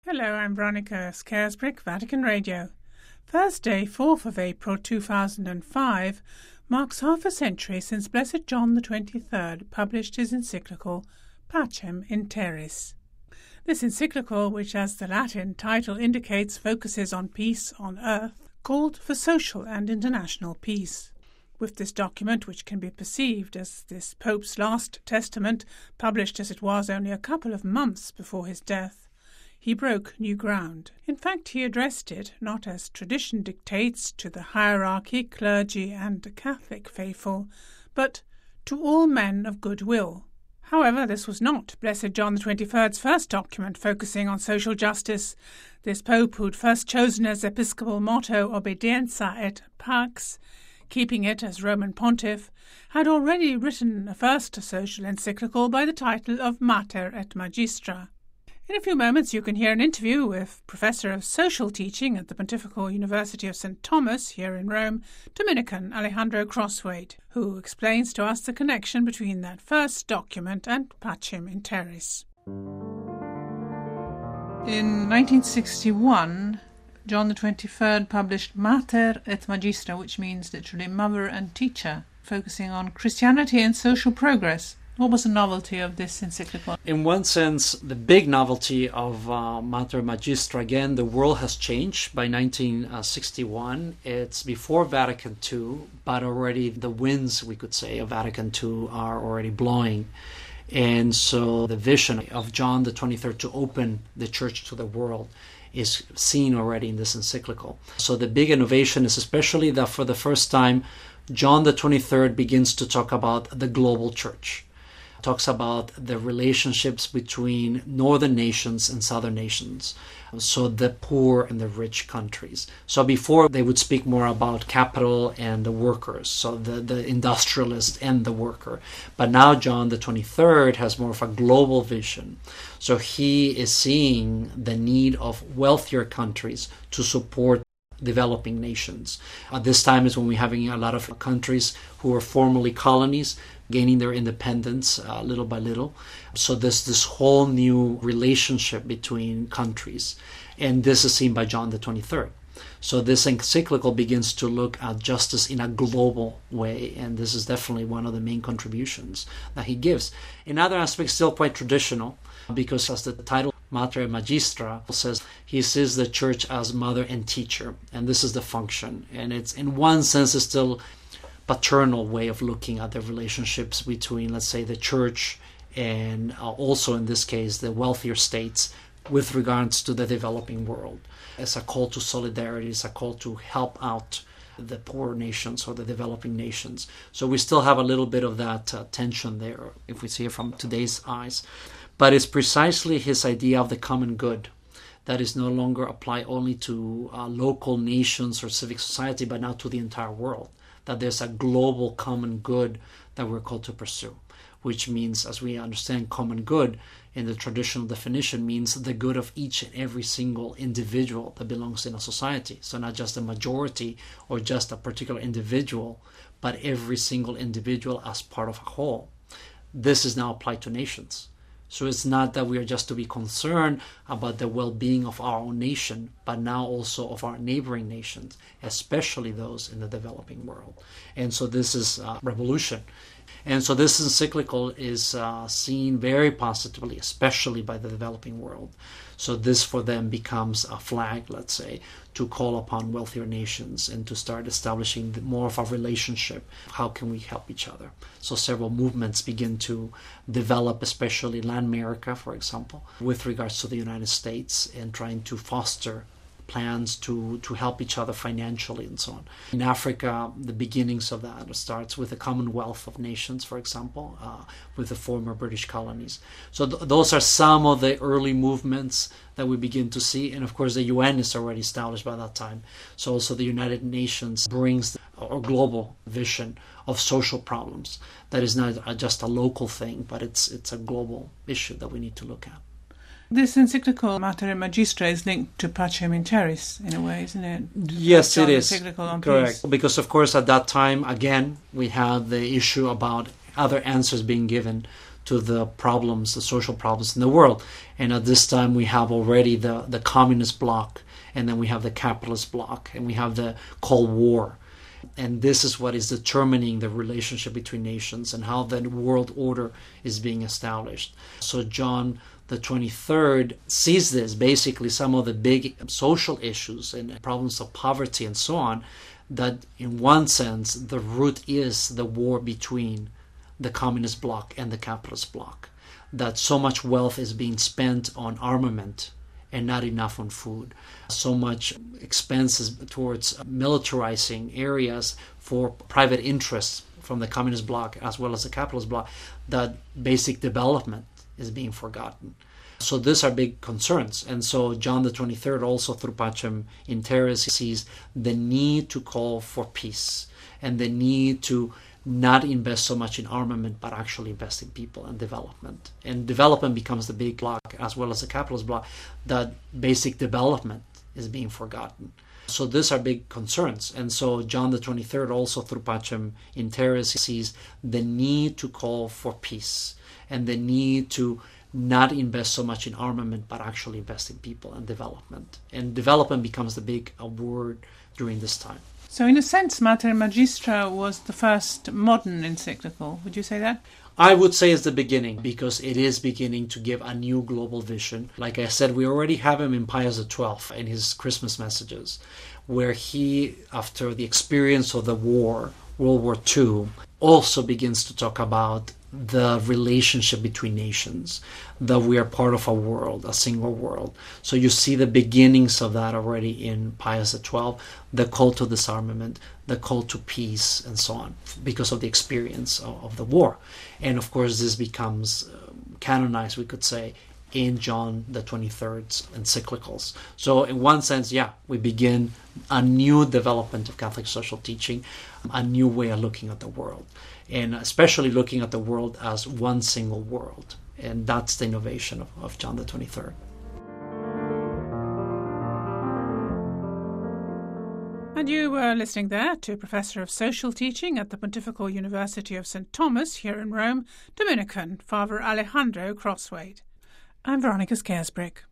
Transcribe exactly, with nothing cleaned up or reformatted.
Hello, I'm Veronica Scaresbrick, Vatican Radio. Thursday, fourth of April two thousand five, marks half a century since Blessed John the twenty-third published his encyclical Pacem in Terris. This encyclical, which as the Latin title indicates focuses on peace on earth, called for social and international peace. With this document, which can be perceived as this Pope's last testament, published as it was only a couple of months before his death, he broke new ground. In fact, he addressed it not as tradition dictates to the hierarchy, clergy and the Catholic faithful, but to all men of good will. However, this was not Blessed John the twenty-third's first document focusing on social justice. This Pope, who'd first chosen as episcopal motto Obedienza et Pax, keeping it as Roman pontiff, had already written a first social encyclical by the title of Mater et Magistra. In a few moments you can hear an interview with Professor of Social Teaching at the Pontifical University of Saint Thomas here in Rome, Dominican Alejandro Crosswaite, who explains to us the connection between that first document and Pacem in Terris. In nineteen sixty-one, John the twenty-third published Mater et Magistra, which means literally mother and teacher, focusing on Christianity and social progress. What was the novelty of this encyclical? In one sense, the big novelty of uh, Mater Magistra, again, the world has changed by nineteen sixty-one. It's before Vatican Two, but already the winds, we could say, of Vatican Two are already blowing. And so the vision of John the twenty-third to open the church to the world is seen already in this encyclical. So the big innovation is especially that for the first time, John the twenty-third begins to talk about the global church. Talks about the relationships between northern nations and southern nations, so the poor and the rich countries. So before they would speak more about capital and the workers, so the, the industrialist and the worker. But now John the twenty-third has more of a global vision. So he is seeing the need of wealthier countries to support developing nations. At this time is when we're having a lot of countries who were formerly colonies gaining their independence uh, little by little. So there's this whole new relationship between countries. And this is seen by John the twenty-third. So this encyclical begins to look at justice in a global way. And this is definitely one of the main contributions that he gives. In other aspects, still quite traditional, because as the title Mater Magistra says, he sees the church as mother and teacher. And this is the function. And it's in one sense it's still paternal way of looking at the relationships between, let's say, the church and uh, also in this case the wealthier states with regards to the developing world. It's a call to solidarity, it's a call to help out the poor nations or the developing nations. So we still have a little bit of that uh, tension there if we see it from today's eyes. But it's precisely his idea of the common good that is no longer applied only to uh, local nations or civic society, but now to the entire world. That there's a global common good that we're called to pursue, which means, as we understand common good in the traditional definition, means the good of each and every single individual that belongs in a society. So not just a majority or just a particular individual, but every single individual as part of a whole. This is now applied to nations. So it's not that we are just to be concerned about the well-being of our own nation, but now also of our neighboring nations, especially those in the developing world. And so this is a revolution. And so this encyclical is uh, seen very positively, especially by the developing world. So this for them becomes a flag, let's say, to call upon wealthier nations and to start establishing more of a relationship. How can we help each other? So several movements begin to develop, especially Latin America, for example, with regards to the United States and trying to foster plans to, to help each other financially and so on. In Africa, the beginnings of that starts with the Commonwealth of Nations, for example, uh, with the former British colonies. So th- those are some of the early movements that we begin to see. And of course, the U N is already established by that time. So also the United Nations brings a global vision of social problems. That is not just a local thing, but it's it's a global issue that we need to look at. This encyclical Mater Magistra is linked to Pacem in Terris in a way, isn't it? Yes, John it is. Encyclical on Correct. peace. Because of course at that time, again, we had the issue about other answers being given to the problems, the social problems in the world. And at this time we have already the, the communist bloc, and then we have the capitalist bloc, and we have the Cold War. And this is what is determining the relationship between nations and how the world order is being established. So John the twenty-third sees this, basically some of the big social issues and problems of poverty and so on, that in one sense the root is the war between the communist bloc and the capitalist bloc, that so much wealth is being spent on armament and not enough on food. So much expenses towards militarizing areas for private interests from the communist bloc as well as the capitalist bloc, that basic development is being forgotten. So these are big concerns. And so John the twenty-third also through Pacem in Terris sees the need to call for peace and the need to not invest so much in armament, but actually invest in people and development. And development becomes the big block as well as the capitalist block, that basic development is being forgotten. So these are big concerns. And so John the twenty-third also through Pacem in Terris sees the need to call for peace and the need to not invest so much in armament, but actually invest in people and development. And development becomes the big uh, word during this time. So in a sense, Mater Magistra was the first modern encyclical. Would you say that? I would say it's the beginning, because it is beginning to give a new global vision. Like I said, we already have him in Pius the twelfth in his Christmas messages, where he, after the experience of the war, World War Two, also begins to talk about the relationship between nations, that we are part of a world, a single world. So you see the beginnings of that already in Pius the twelfth, the call to disarmament, the call to peace, and so on, because of the experience of, of the war. And of course, this becomes um, canonized, we could say, in John the twenty-third's encyclicals. So in one sense, yeah, we begin a new development of Catholic social teaching, a new way of looking at the world, and especially looking at the world as one single world. And that's the innovation of, of John the twenty-third. And you were listening there to Professor of Social Teaching at the Pontifical University of Saint Thomas here in Rome, Dominican, Father Alejandro Crosthwaite. I'm Veronica Scaresbrick.